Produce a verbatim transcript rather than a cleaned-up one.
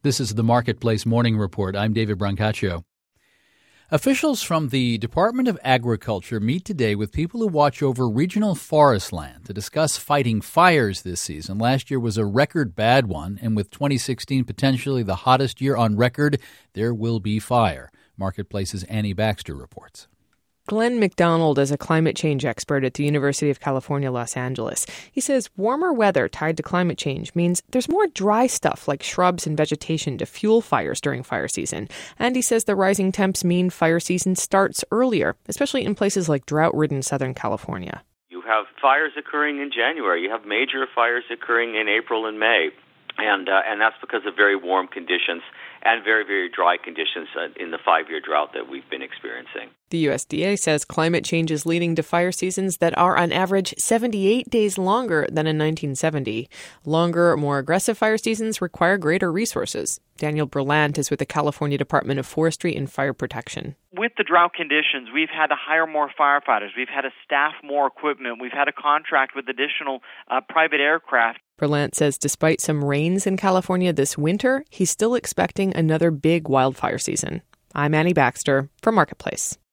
This is the Marketplace Morning Report. I'm David Brancaccio. Officials from the Department of Agriculture meet today with people who watch over regional forest land to discuss fighting fires this season. Last year was a record bad one, and with twenty sixteen potentially the hottest year on record, there will be fire. Marketplace's Annie Baxter reports. Glenn McDonald is a climate change expert at the University of California, Los Angeles. He says warmer weather tied to climate change means there's more dry stuff like shrubs and vegetation to fuel fires during fire season. And he says the rising temps mean fire season starts earlier, especially in places like drought-ridden Southern California. You have fires occurring in January. You have major fires occurring in April and May. And uh, and that's because of very warm conditions and very, very dry conditions uh, in the five-year drought that we've been experiencing. The U S D A says climate change is leading to fire seasons that are on average seventy-eight days longer than in nineteen seventy. Longer, more aggressive fire seasons require greater resources. Daniel Berlant is with the California Department of Forestry and Fire Protection. With the drought conditions, we've had to hire more firefighters. We've had to staff more equipment. We've had to contract with additional uh, private aircraft. Berlant says despite some rains in California this winter, he's still expecting another big wildfire season. I'm Annie Baxter for Marketplace.